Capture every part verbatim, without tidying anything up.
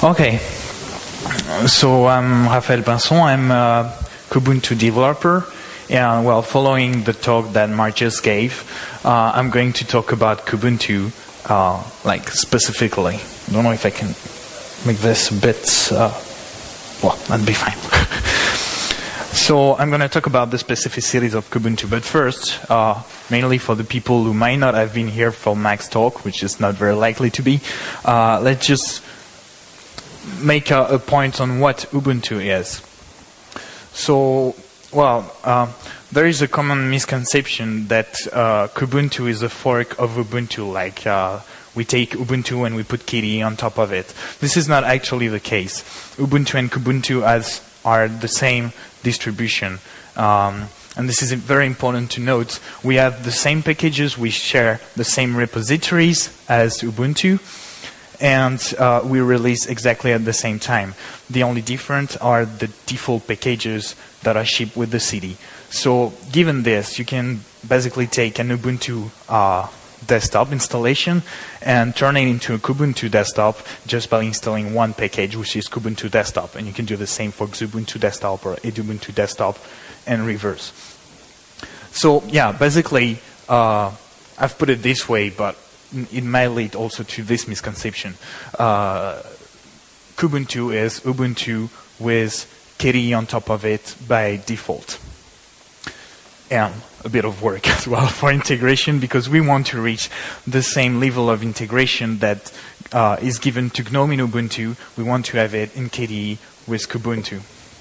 Okay, so I'm Raphaël Pinson. I'm a Kubuntu developer, and well, following the talk that Mark just gave, uh, I'm going to talk about Kubuntu, uh, like specifically. I don't know if I can make this a bit. Uh, well, that'd be fine. So I'm going to talk about the specificities of Kubuntu, but first, uh, mainly for the people who might not have been here for Mac's talk, which is not very likely to be, uh, let's just make a, a point on what Ubuntu is. So, well, uh, there is a common misconception that uh, Kubuntu is a fork of Ubuntu, like uh, we take Ubuntu and we put K D E on top of it. This is not actually the case. Ubuntu and Kubuntu as are the same distribution. Um, and this is very important to note. We have the same packages, we share the same repositories as Ubuntu, and uh, we release exactly at the same time. The only difference are the default packages that are shipped with the C D. So given this, you can basically take an Ubuntu uh, desktop installation and turn it into a Kubuntu desktop just by installing one package, which is Kubuntu desktop. And you can do the same for Xubuntu desktop or Edubuntu desktop and reverse. So yeah, basically, uh, I've put it this way, but it may lead also to this misconception. Uh, Kubuntu is Ubuntu with K D E on top of it by default. And a bit of work as well for integration, because we want to reach the same level of integration that uh, is given to GNOME in Ubuntu. We want to have it in K D E with Kubuntu.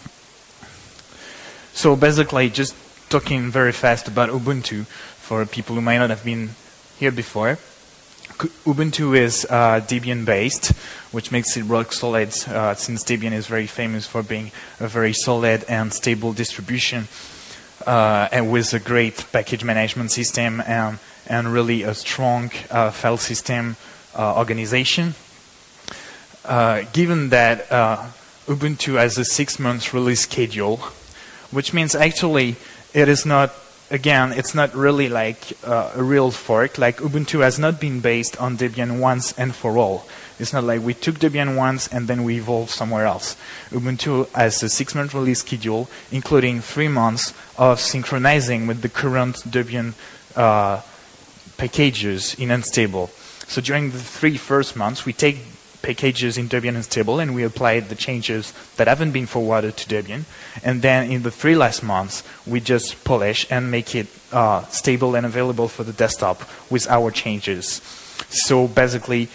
So basically, just talking very fast about Ubuntu for people who might not have been here before. Ubuntu is uh, Debian-based, which makes it rock solid, uh, since Debian is very famous for being a very solid and stable distribution, uh, and with a great package management system and, and really a strong uh, file system uh, organization. Uh, given that uh, Ubuntu has a six-month release schedule, which means actually it is not Again, it's not really like uh, a real fork. Like Ubuntu has not been based on Debian once and for all. It's not like we took Debian once and then we evolved somewhere else. Ubuntu has a six-month release schedule, including three months of synchronizing with the current Debian uh, packages in Unstable. So during the three first months, we take packages in Debian Unstable and we apply the changes that haven't been forwarded to Debian. And then in the three last months, we just polish and make it uh, stable and available for the desktop with our changes. So basically,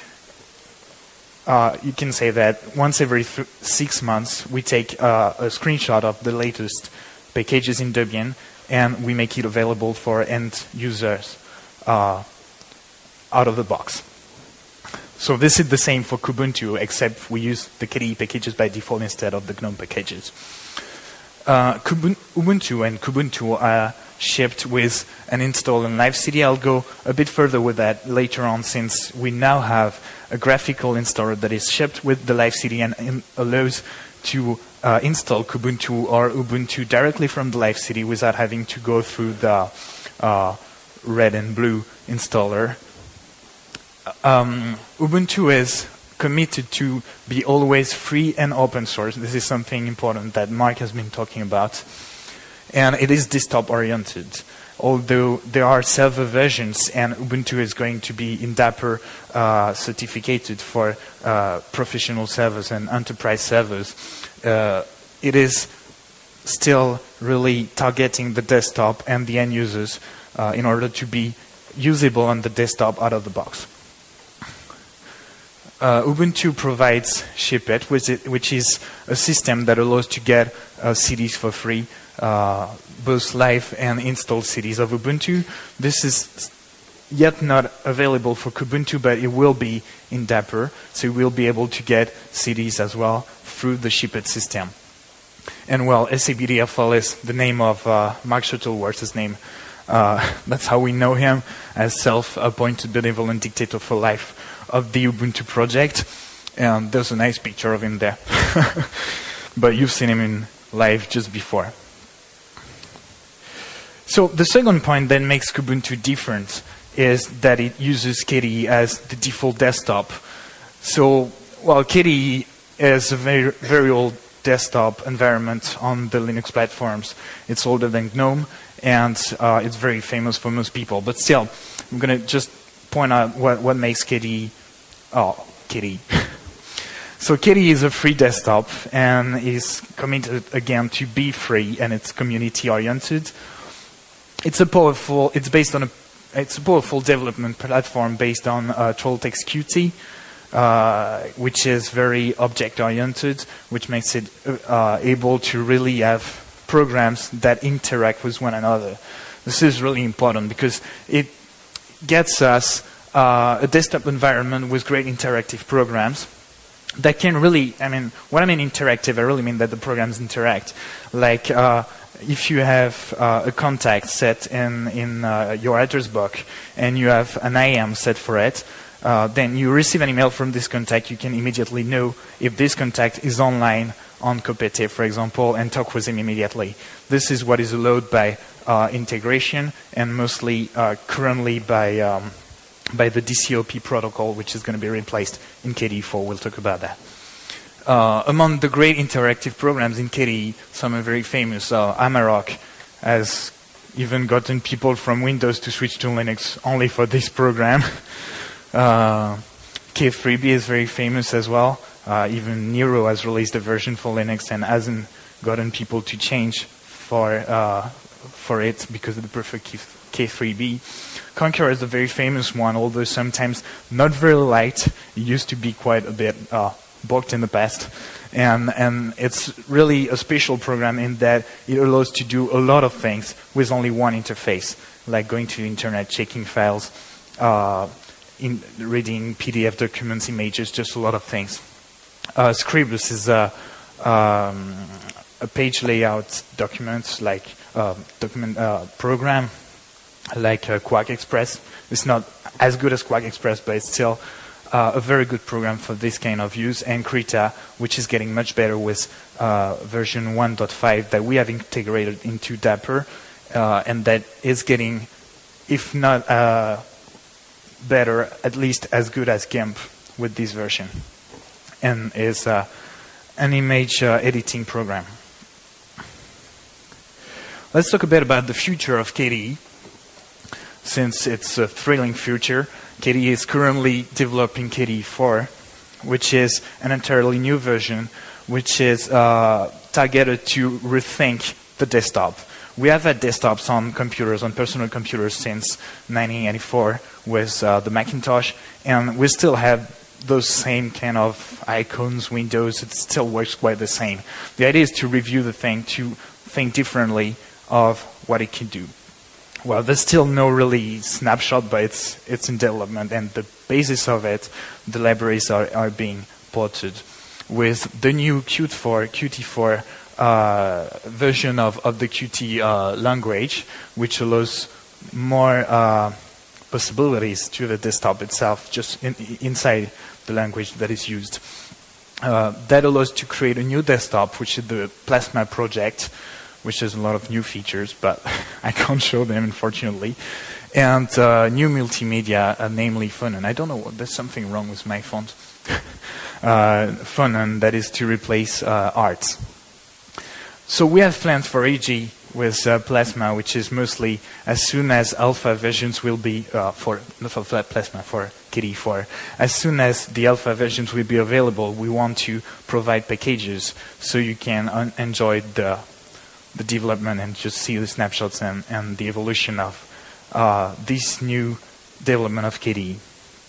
uh, you can say that once every th six months, we take uh, a screenshot of the latest packages in Debian and we make it available for end users uh, out of the box. So this is the same for Kubuntu, except we use the K D E packages by default instead of the GNOME packages. Uh, Ubuntu and Kubuntu are shipped with an install and live C D. I'll go a bit further with that later on, since we now have a graphical installer that is shipped with the live C D and in allows to uh, install Kubuntu or Ubuntu directly from the live C D without having to go through the uh, red and blue installer. Um, Ubuntu is committed to be always free and open source. This is something important that Mark has been talking about. And it is desktop oriented. Although there are server versions and Ubuntu is going to be in Dapper uh, certificated for uh, professional servers and enterprise servers, uh, it is still really targeting the desktop and the end users uh, in order to be usable on the desktop out of the box. Uh, Ubuntu provides ShipIt, which, it, which is a system that allows to get uh, C Ds for free, uh, both live and installed C Ds of Ubuntu. This is yet not available for Kubuntu, but it will be in Dapper, so you will be able to get C Ds as well through the ShipIt system. And well, S A B D F L is the name of uh, Mark Shuttleworth's name. Uh, that's how we know him, as self-appointed benevolent dictator for life of the Ubuntu project, and there's a nice picture of him there. But you've seen him in live just before. So the second point that makes Kubuntu different is that it uses K D E as the default desktop. So, well, K D E is a very, very old desktop environment on the Linux platforms. It's older than GNOME, and uh, it's very famous for most people. But still, I'm going to just point out what, what makes K D E. Oh, K D E. So K D E is a free desktop and is committed again to be free, and it's community oriented. It's a powerful. It's based on a. It's a powerful development platform based on uh, Trolltech's Qt, uh, which is very object oriented, which makes it uh, able to really have programs that interact with one another. This is really important because it gets us uh, a desktop environment with great interactive programs that can really, I mean, when I mean interactive, I really mean that the programs interact. Like, uh, if you have uh, a contact set in, in uh, your address book, and you have an I A M set for it, uh, then you receive an email from this contact, you can immediately know if this contact is online on Kopete, for example, and talk with him immediately. This is what is allowed by uh, integration, and mostly uh, currently by um, by the D C O P protocol, which is going to be replaced in K D E four. We'll talk about that. Uh, among the great interactive programs in K D E, some are very famous. Uh, Amarok has even gotten people from Windows to switch to Linux only for this program. uh, K three B is very famous as well. Uh, even Nero has released a version for Linux and hasn't gotten people to change for uh, for it because they prefer K three B. Konqueror is a very famous one, although sometimes not very light. It used to be quite a bit uh, bugged in the past. And, and it's really a special program in that it allows to do a lot of things with only one interface, like going to the internet, checking files, uh, in reading P D F documents, images, just a lot of things. Uh, Scribus is a, um, a page layout document, like uh, document uh, program, like uh, Quark Express. It's not as good as Quark Express, but it's still uh, a very good program for this kind of use. And Krita, which is getting much better with uh, version one point five that we have integrated into Dapper, uh, and that is getting, if not uh, better, at least as good as GIMP with this version, and is uh, an image uh, editing program. Let's talk a bit about the future of K D E. Since it's a thrilling future, K D E is currently developing K D E four, which is an entirely new version, which is uh, targeted to rethink the desktop. We have had desktops on computers, on personal computers, since nineteen eighty-four with uh, the Macintosh, and we still have those same kind of icons, windows. It still works quite the same. The idea is to review the thing, to think differently of what it can do. Well, there's still no really snapshot, but it's, it's in development, and the basis of it, the libraries are, are being ported. With the new Qt four, Qt four uh, version of, of the Qt uh, language, which allows more uh, possibilities to the desktop itself, just in, inside the language that is used. Uh, that allows to create a new desktop, which is the Plasma project, which has a lot of new features, but I can't show them, unfortunately. And uh, new multimedia, uh, namely Funan. I don't know, what, there's something wrong with my font. uh, Funan, that is to replace uh, Arts. So we have plans for A G with uh, Plasma, which is mostly as soon as alpha versions will be, uh, for, not for Plasma, for K D E four, as soon as the alpha versions will be available, we want to provide packages so you can un enjoy the the development and just see the snapshots and, and the evolution of uh, this new development of K D E.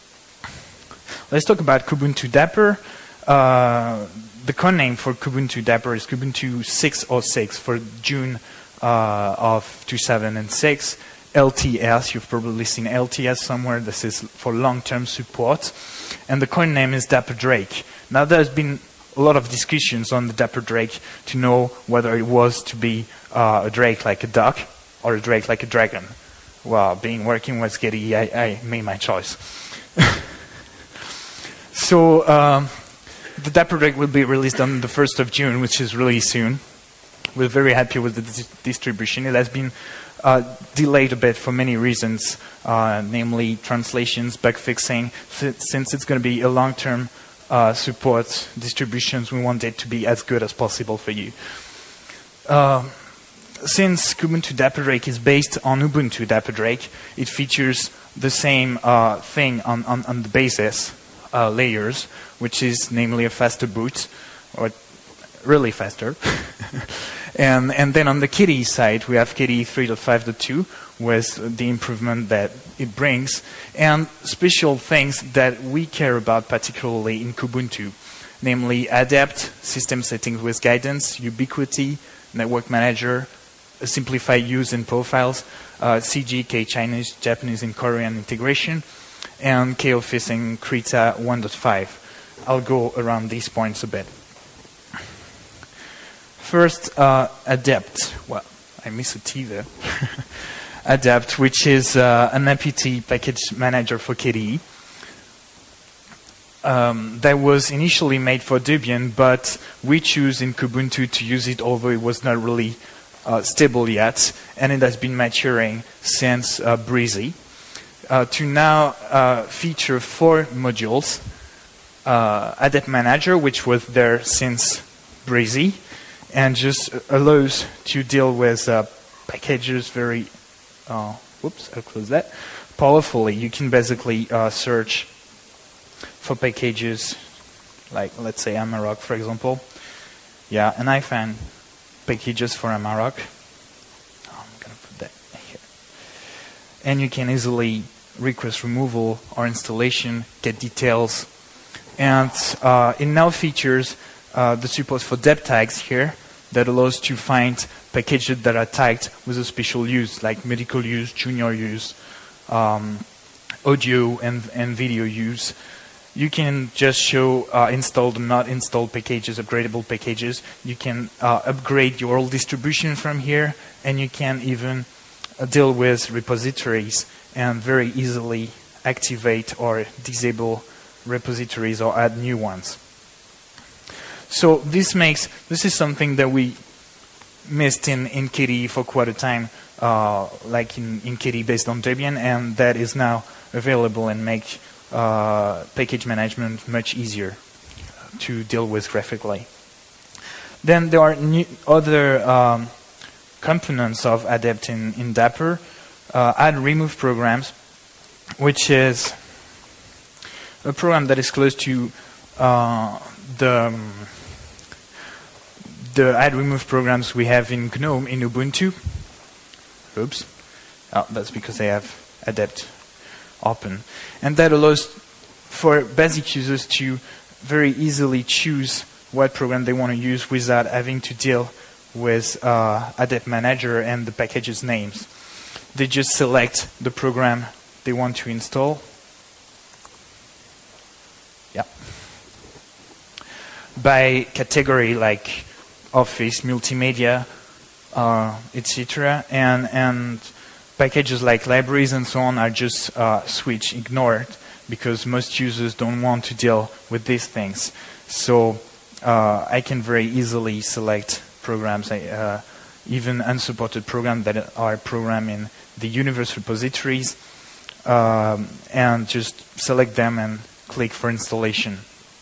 Let's talk about Kubuntu Dapper. Uh, the code name for Kubuntu Dapper is Kubuntu six oh six for June uh, of two thousand six. L T S, you've probably seen L T S somewhere. This is for long-term support. And the code name is Dapper Drake. Now there's been a lot of discussions on the Dapper Drake to know whether it was to be uh, a Drake like a duck or a Drake like a dragon. Well, being working with K D E, I, I made my choice. So um, the Dapper Drake will be released on the first of June, which is really soon. We're very happy with the dis distribution. It has been uh, delayed a bit for many reasons, uh, namely translations, bug fixing, since it's going to be a long-term uh, support distributions, we want it to be as good as possible for you. Uh, since Kubuntu Dapper Drake is based on Ubuntu Dapper Drake, it features the same uh, thing on, on, on the basis uh, layers, which is namely a faster boot, or really faster. and and then on the K D E side, we have K D E three point five point two with the improvement that it brings, and special things that we care about particularly in Kubuntu, namely adept, system settings with guidance, ubiquity, network manager, a simplified use in profiles, uh, C G, K Chinese, Japanese, and Korean integration, and K Office and Krita one point five. I'll go around these points a bit. First, uh, adept. Well, I miss a T there. Adept, which is uh, an apt package manager for K D E. Um, that was initially made for Debian, but we choose in Kubuntu to use it, although it was not really uh, stable yet, and it has been maturing since uh, Breezy, uh, to now uh, feature four modules. Uh, Adept Manager, which was there since Breezy, and just allows to deal with uh, packages very, uh, whoops, I'll close that, powerfully. You can basically uh, search for packages, like let's say Amarok, for example. Yeah, and I found packages for Amarok. Oh, I'm gonna put that here. And you can easily request removal or installation, get details, and uh, it now features uh, the support for dep tags here that allows to find packages that are tagged with a special use, like medical use, junior use, um, audio and, and video use. You can just show uh, installed and not installed packages, upgradable packages. You can uh, upgrade your old distribution from here, and you can even uh, deal with repositories and very easily activate or disable repositories or add new ones. So this makes, this is something that we missed in, in K D E for quite a time, uh, like in, in K D E based on Debian, and that is now available and make uh, package management much easier to deal with graphically. Then there are new other um, components of Adept in, in Dapper. Uh, add remove programs, which is a program that is close to uh, the um, the add remove programs we have in GNOME in Ubuntu. Oops, oh, that's because I have Adept open, and that allows for basic users to very easily choose what program they want to use without having to deal with uh, Adept Manager and the package's names. They just select the program they want to install. Yeah. By category, like Office, multimedia, uh, et cetera, and and packages like libraries and so on are just uh, switched, ignored, because most users don't want to deal with these things. So uh, I can very easily select programs, uh, even unsupported programs that are programmed in the universe repositories, um, and just select them and click for installation.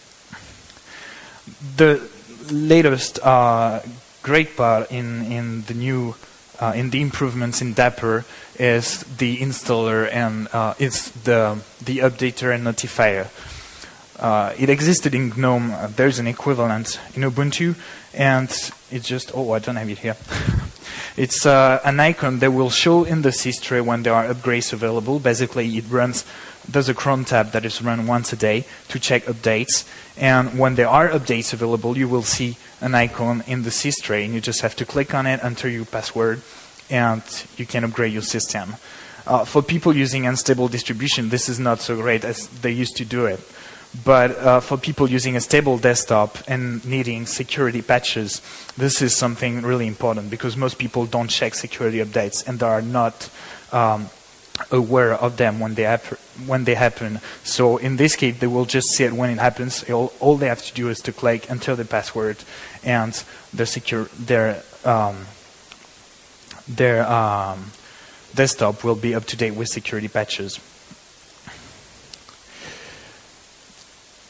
The latest uh, great part in in the new uh, in the improvements in Dapper is the installer and uh, it's the the updater and notifier. Uh, it existed in GNOME. Uh, there's an equivalent in Ubuntu, and it just oh I don't have it here. It's uh, an icon that will show in the sys tray when there are upgrades available. Basically, it runs. There's a cron tab that is run once a day to check updates, and when there are updates available, you will see an icon in the sys tray, and you just have to click on it, enter your password, and you can upgrade your system. Uh, for people using unstable distribution, this is not so great as they used to do it. But uh, for people using a stable desktop and needing security patches, this is something really important, because most people don't check security updates and they are not um, aware of them when they happen. When they happen. So in this case, they will just see it when it happens. All, all they have to do is to click, enter the password, and their secure their um, their um, desktop will be up to date with security patches.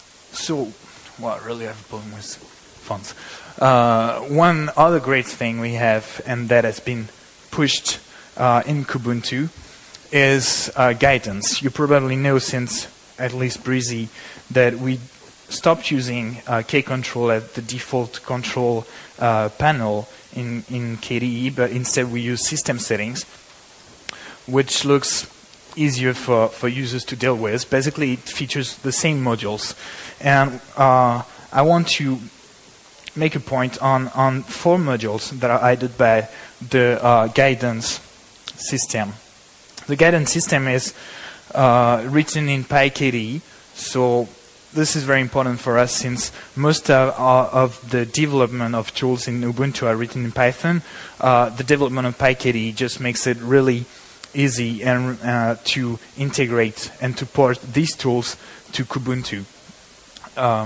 so, well, I really have a problem with fonts. Uh, one other great thing we have, and that has been pushed uh, in Kubuntu, is uh, guidance. You probably know, since at least Breezy, that we stopped using uh, Kcontrol as the default control uh, panel in, in K D E, but instead we use system settings, which looks easier for, for users to deal with. Basically, it features the same modules. And uh, I want to make a point on, on four modules that are added by the uh, guidance system. The guidance system is uh, written in PyKDE, so this is very important for us, since most of, uh, of the development of tools in Ubuntu are written in Python. Uh, the development of PyKDE just makes it really easy and uh, to integrate and to port these tools to Kubuntu. Uh,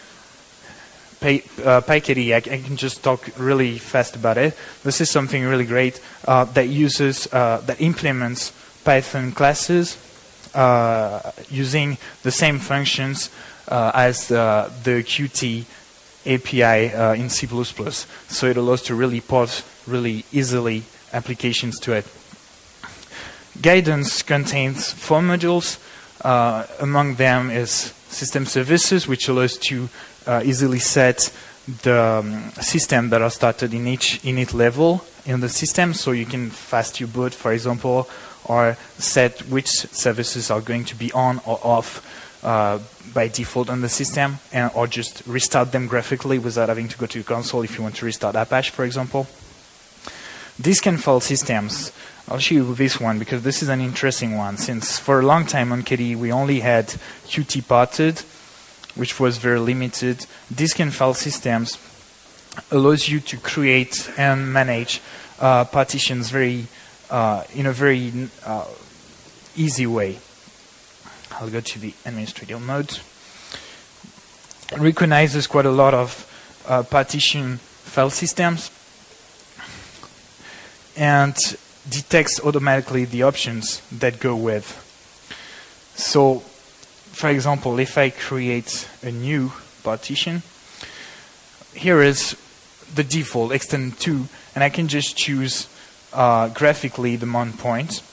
Py, uh, PyKDE, I, I can just talk really fast about it. This is something really great uh, that uses, uh, that implements Python classes uh, using the same functions uh, as uh, the Qt A P I uh, in C plus plus. So it allows to really port really easily applications to it. Guidance contains four modules. Uh, among them is system services, which allows to uh, easily set the um, system that are started in each init level in the system, so you can fast your boot, for example, or set which services are going to be on or off uh, by default on the system, and or just restart them graphically without having to go to the console if you want to restart Apache, for example. Disk and file systems. I'll show you this one because this is an interesting one, since for a long time on K D E we only had Qt parted, which was very limited. Disk and file systems allows you to create and manage uh, partitions very uh, in a very uh, easy way. I'll go to the administrator mode. It recognizes quite a lot of uh, partition file systems and detects automatically the options that go with. So, for example, if I create a new partition, here is the default extend two, and I can just choose uh, graphically the mount point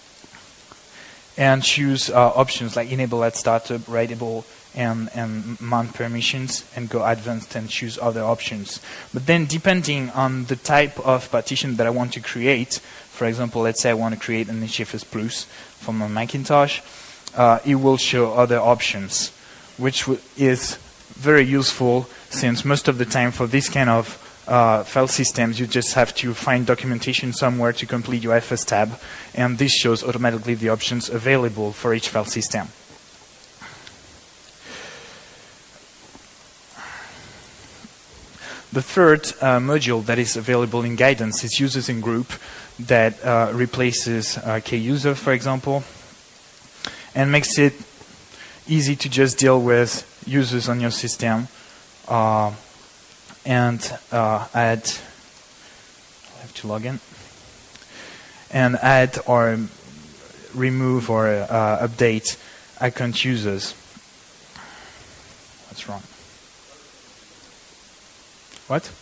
and choose uh, options like enable at startup, writable, and, and mount permissions, and go advanced and choose other options. But then depending on the type of partition that I want to create, for example, let's say I want to create an H F S Plus from my Macintosh, uh, it will show other options, which is very useful, since most of the time for this kind of uh, file systems you just have to find documentation somewhere to complete your F S tab, and this shows automatically the options available for each file system. The third uh, module that is available in guidance is users in group, that uh, replaces uh, KUser, for example, and makes it easy to just deal with users on your system uh, and uh, add, I have to log in, and add or remove or uh, update account users. What's wrong? What?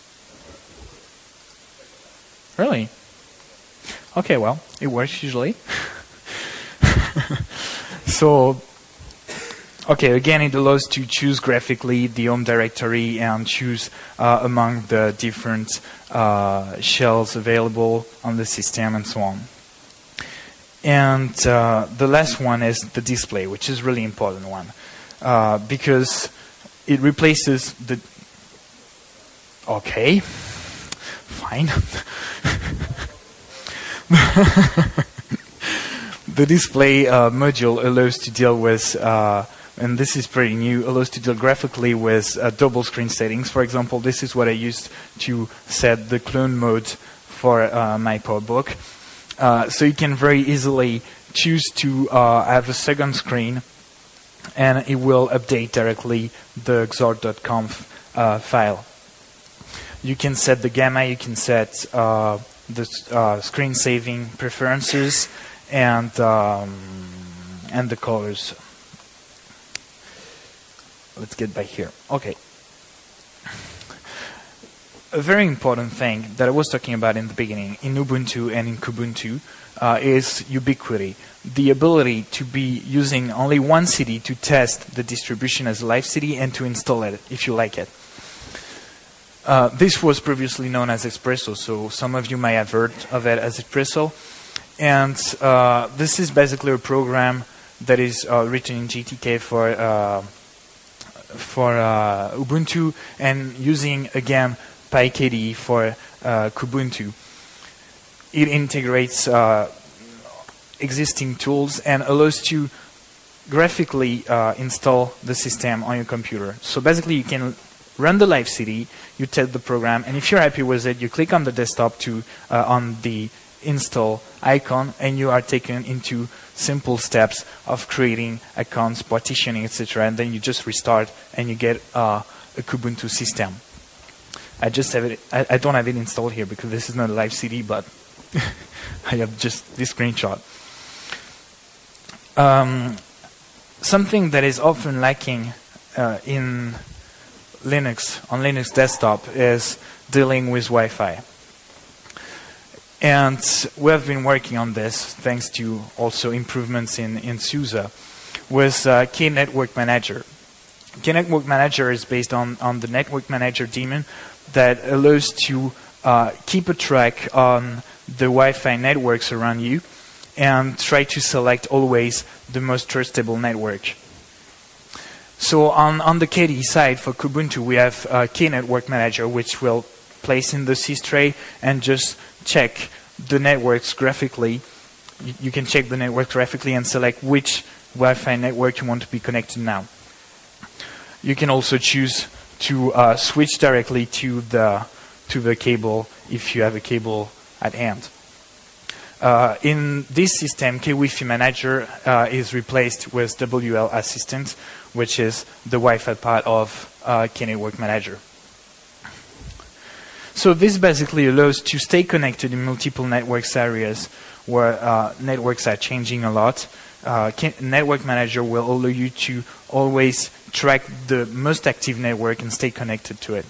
Really? Okay, well, it works usually. So, okay, again, it allows to choose graphically the home directory and choose uh, among the different uh, shells available on the system and so on. And uh, the last one is the display, which is a really important one, uh, because it replaces the... Okay, fine. The display uh, module allows to deal with, uh, and this is pretty new, allows to deal graphically with uh, double screen settings. For example, this is what I used to set the clone mode for uh, my PowerBook. Uh, so you can very easily choose to uh, have a second screen, and it will update directly the xort dot conf uh, file. You can set the gamma, you can set uh, the uh, screen saving preferences, and um, and the colors. let's get back here. Okay. A very important thing that I was talking about in the beginning, in Ubuntu and in Kubuntu, uh, is ubiquity. The ability to be using only one C D to test the distribution as a live C D and to install it if you like it. Uh, this was previously known as Espresso, so some of you may have heard of it as Espresso. And uh, this is basically a program that is uh, written in G T K for uh, for uh, Ubuntu and using again PyKDE for uh, Kubuntu. It integrates uh, existing tools and allows to graphically uh, install the system on your computer. So basically, you can run the live C D, you test the program, and if you're happy with it, you click on the desktop to uh, on the install icon, and you are taken into simple steps of creating accounts, partitioning, et cetera. And then you just restart, and you get uh, a Kubuntu system. I just have it. I, I don't have it installed here because this is not a live C D, but I have just this screenshot. Um, something that is often lacking uh, in Linux, on Linux desktop, is dealing with Wi-Fi. And we have been working on this thanks to also improvements in, in SUSE with uh, KNetwork Manager. KNetwork Manager is based on, on the Network Manager daemon that allows to uh, keep a track on the Wi-Fi networks around you and try to select always the most trustable network. So on, on the K D E side for Kubuntu, we have uh, KNetwork Manager, which will place in the systray and just check the networks graphically. You, you can check the network graphically and select which Wi-Fi network you want to be connected now. You can also choose to uh, switch directly to the to the cable if you have a cable at hand. Uh, in this system, K-Wi-Fi Manager uh, is replaced with W L Assistant, which is the Wi-Fi part of uh, KNetwork Manager. So this basically allows to stay connected in multiple networks areas where uh, networks are changing a lot. Uh, Network Manager will allow you to always track the most active network and stay connected to it.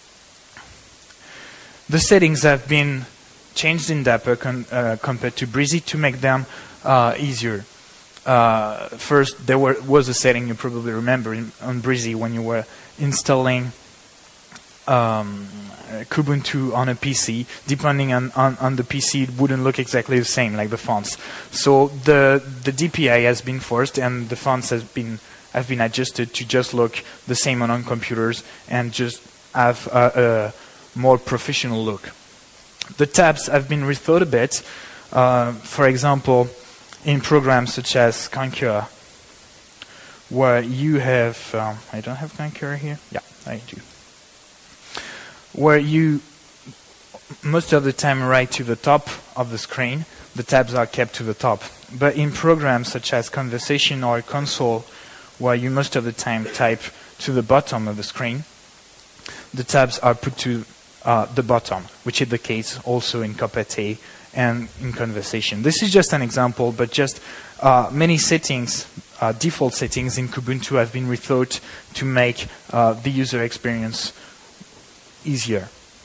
The settings have been changed in Dapper con uh, compared to Breezy to make them uh, easier. Uh, first, there were, was a setting you probably remember in, on Breezy when you were installing um, Kubuntu on a P C. Depending on, on, on the P C, it wouldn't look exactly the same, like the fonts. So the the D P I has been forced, and the fonts has been have been adjusted to just look the same on on computers and just have a, a more professional look. The tabs have been rethought a bit. Uh, for example, in programs such as Concur, where you have, um, I don't have Concur here. Yeah, I do. Where you most of the time write to the top of the screen, the tabs are kept to the top. But in programs such as Conversation or Console, where you most of the time type to the bottom of the screen, the tabs are put to uh, the bottom, which is the case also in Copete and in Conversation. This is just an example, but just uh, many settings, uh, default settings in Kubuntu have been rethought to make uh, the user experience easier.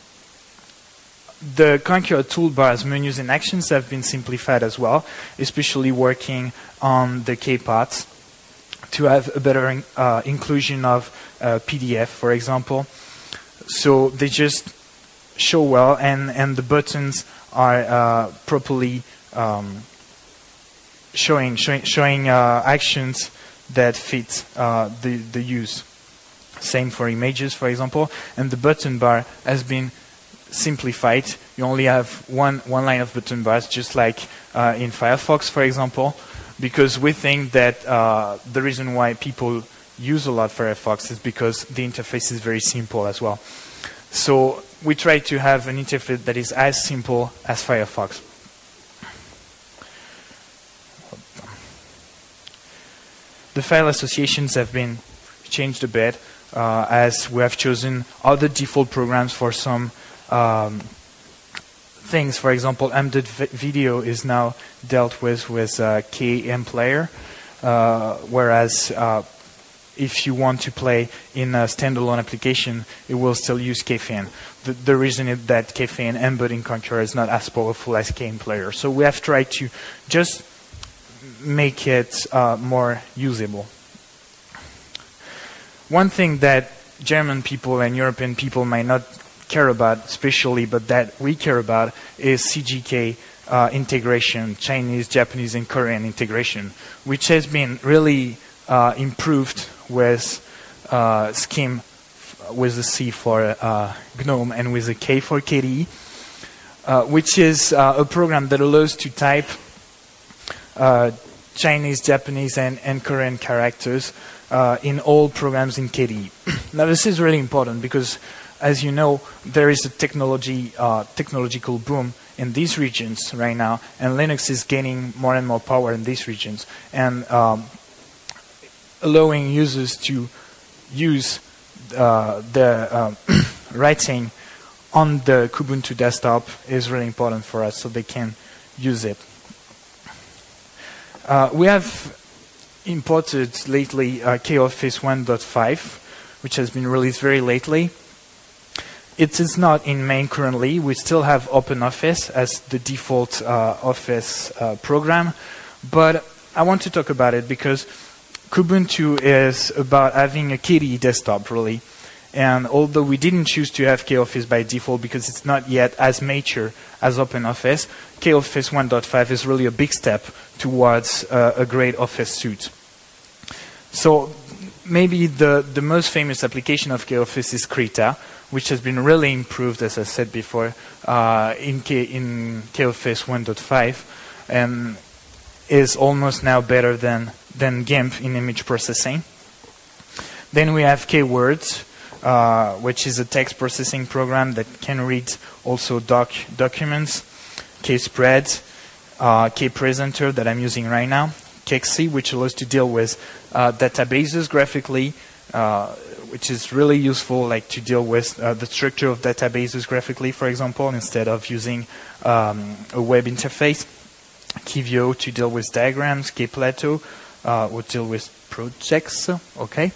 The Concur toolbars, menus, and actions have been simplified as well, especially working on the K-parts to have a better in, uh, inclusion of uh, P D F, for example. So they just show well, and, and the buttons are uh, properly um, showing showing, showing uh, actions that fit uh, the, the use. Same for images, for example, and the button bar has been simplified. You only have one one line of button bars, just like uh, in Firefox, for example, because we think that uh, the reason why people use a lot Firefox is because the interface is very simple as well. So we try to have an interface that is as simple as Firefox. The file associations have been changed a bit, uh, as we have chosen other default programs for some um, things. For example, Embedded Video is now dealt with with uh, K M Player, uh, whereas uh, if you want to play in a standalone application, it will still use Kfin. The, the reason is that Kfin embedding Konqueror is not as powerful as KMPlayer. So we have tried to just make it uh, more usable. One thing that German people and European people might not care about, especially, but that we care about, is C G K uh, integration, Chinese, Japanese, and Korean integration, which has been really uh, improved with uh, Scheme, with the C for uh, GNOME and with the K for K D E, uh, which is uh, a program that allows to type uh, Chinese, Japanese, and, and Korean characters uh, in all programs in K D E. Now, this is really important because, as you know, there is a technology, uh, technological boom in these regions right now, and Linux is gaining more and more power in these regions, and um, allowing users to use uh, the uh, writing on the Kubuntu desktop is really important for us, so they can use it. Uh, we have imported lately uh, KOffice one point five, which has been released very lately. It is not in main currently. We still have OpenOffice as the default uh, Office uh, program, but I want to talk about it because Kubuntu is about having a K D E desktop, really. And although we didn't choose to have KOffice by default because it's not yet as mature as OpenOffice, KOffice one point five is really a big step towards uh, a great Office suite. So maybe the, the most famous application of KOffice is Krita, which has been really improved, as I said before, uh, in, K, in KOffice one point five, and is almost now better than, than GIMP in image processing. Then we have KWords, uh, which is a text processing program that can read also doc documents, KSpread, uh, KPresenter that I'm using right now, KXC, which allows to deal with uh, databases graphically, uh, which is really useful, like to deal with uh, the structure of databases graphically, for example, instead of using um, a web interface. Kivio to deal with diagrams, Kplato uh, would deal with projects, okay?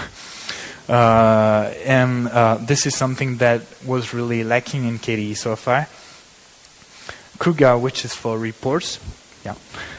uh, and uh, this is something that was really lacking in K D E so far. Kuga, which is for reports, yeah.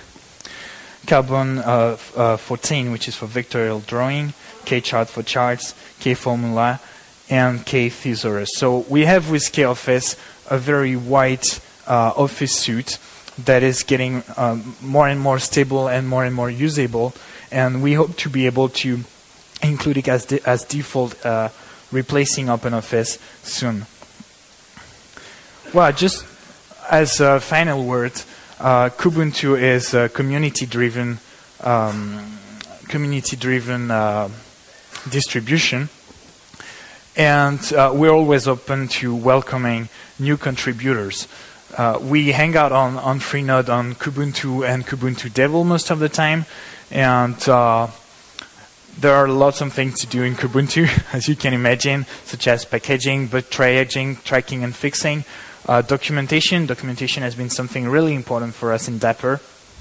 Carbon uh, uh, fourteen, which is for vectorial drawing, Kchart for charts, Kformula, and Kthesaurus. So we have with KOffice a very wide uh, Office suite that is getting um, more and more stable and more and more usable, and we hope to be able to include it as, de as default, uh, replacing OpenOffice soon. Well, just as a final word, uh, Kubuntu is a community-driven um, community-driven uh, distribution, and uh, we're always open to welcoming new contributors. Uh, we hang out on, on Freenode on Kubuntu and Kubuntu Devil most of the time, and uh, there are lots of things to do in Kubuntu, as you can imagine, such as packaging, but triaging, tracking, and fixing. Uh, documentation. Documentation has been something really important for us in Dapper.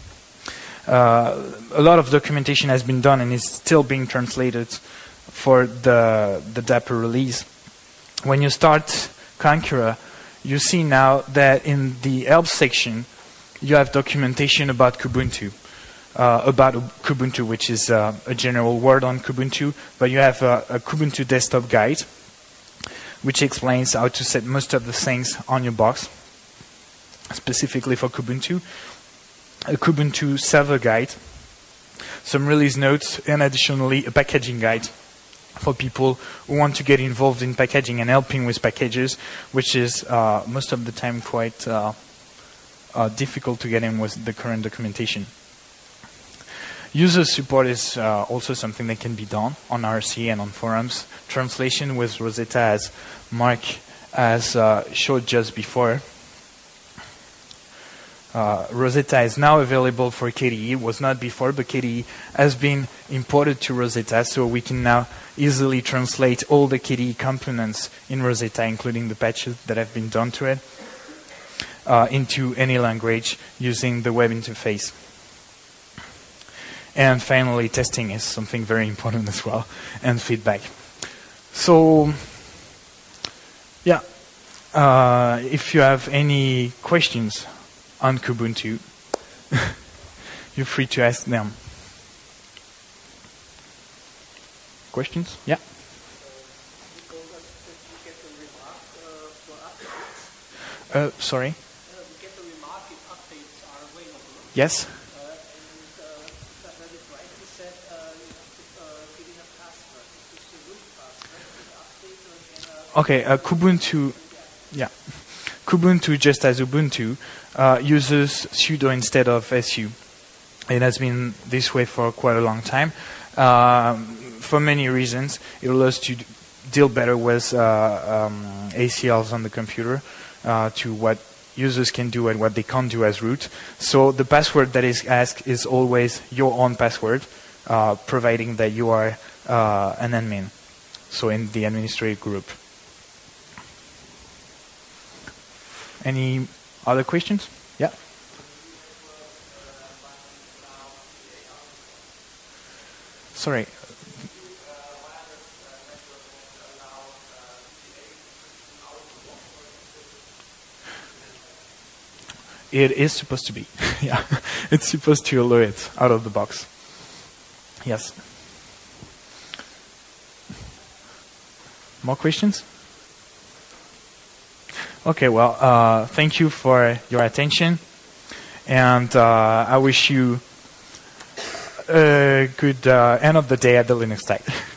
Uh, a lot of documentation has been done and is still being translated for the, the Dapper release. When you start Konqueror, you see now that in the help section, you have documentation about Kubuntu, uh, about Kubuntu, which is uh, a general word on Kubuntu, but you have a, a Kubuntu desktop guide, which explains how to set most of the things on your box, specifically for Kubuntu, a Kubuntu server guide, some release notes, and additionally a packaging guide for people who want to get involved in packaging and helping with packages, which is uh, most of the time quite uh, uh, difficult to get in with the current documentation. User support is uh, also something that can be done on R C and on forums. Translation with Rosetta, as Mark has uh, showed just before. Uh, Rosetta is now available for K D E, was not before, but K D E has been imported to Rosetta, so we can now easily translate all the K D E components in Rosetta, including the patches that have been done to it, uh, into any language using the web interface. And finally, testing is something very important as well, and feedback. So, yeah, uh, if you have any questions on Kubuntu, you're free to ask them. Questions? Yeah. Uh, sorry. Yes. Okay, uh, Kubuntu, yeah, Kubuntu, just as Ubuntu, uh, uses sudo instead of su. It has been this way for quite a long time. Um, for many reasons, it allows to deal better with uh, um, A C Ls on the computer, uh, to what users can do and what they can't do as root. So the password that is asked is always your own password, uh, providing that you are uh, an admin, so in the administrative group. Any other questions? Yeah. Sorry. It is supposed to be. Yeah. It's supposed to allow it out of the box. Yes. More questions? Okay, well, uh, thank you for your attention, and uh, I wish you a good uh, end of the day at the Linux Tech.